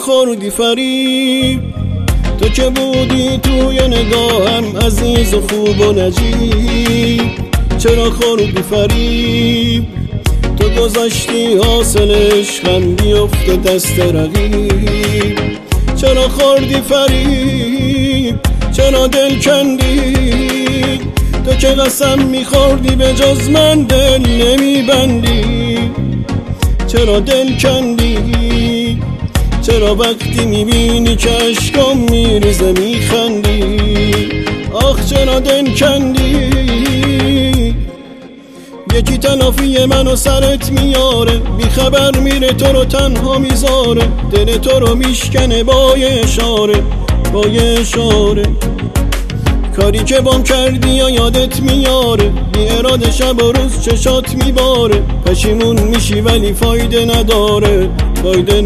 خوردی فریب؟ تو که بودی توی نگاهم عزیز و خوب و نجیب. چرا خوردی فریب؟ تو گذاشتی حاصل عشقم بیفته دست رقیب. چرا خوردی فریب؟ چرا دل کندی؟ تو که قسم میخوردی به جز من دل نمیبندی. چرا دل کندی؟ چرا وقتی میبینی که عشقم میریزه میخندی؟ آخ چرا دل کندی؟ یکی تلافی منو سرت میاره، بی خبر میره تو رو تنها میذاره. دل تو رو میشکنه با یه اشاره، با یه اشاره. کاری که بام کردی یا یادت میاره، بی اراده شب و روز چشات میباره. پشیمون میشی ولی فایده نداره، فایده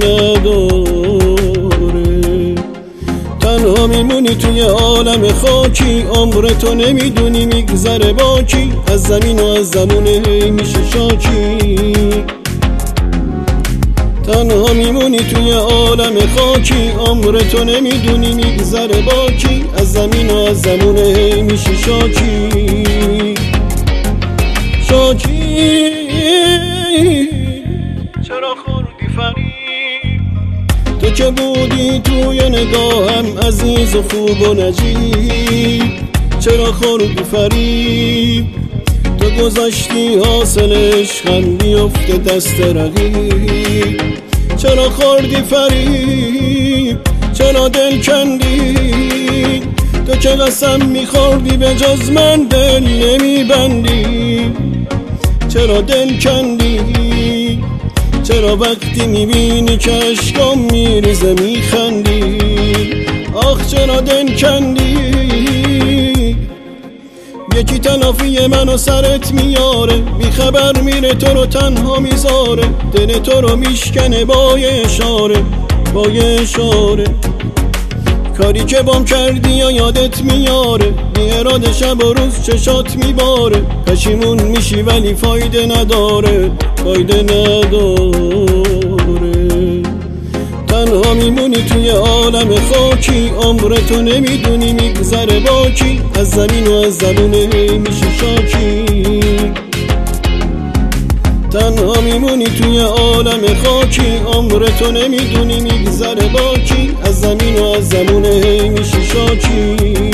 نداره. تنها میمونی توی عالم خاکی، عمرتو نمیدونی میگذره با کی. از زمین و از زمونه میشه شاکی. تنها میمونی توی عالم خاکی، عمرتو نمیدونی میگذره با کی. از زمین و از زمونه میشه شاکی. شاکی چرا خوردی فریب؟ تو که بودی توی نگاهم عزیز و خوب و نجیب. چرا خوردی فریب؟ تو گذاشتی حاصل عشقم بیفته دست رقیب. چرا خوردی فریب؟ چرا دل کندی؟ تو که قسم میخوردی به جز من دل نمیبندی. چرا دل کندی؟ چرا وقتی میبینی که عشقم میریزه میخندی؟ آخ چرا دل کندی؟ یکی تلافی منو سرت میاره، بی خبر میره تو رو تنها میذاره. دل تو رو میشکنه با یه اشاره، با یه اشاره. کاری که بام کردی یا یادت میاره، بی اراده شب و روز چشات میباره. پشیمون میشی ولی فایده نداره، فایده نداره. تنها میمونی توی عالم خاکی، عمرتو نمیدونی میگذره با کی. از زمین و از زمونه میشه شاکی. تنها میمونی توی عالم خاکی، عمرتو نمیدونی میگذره با کی. از زمین و از زمونه میشه شاکی.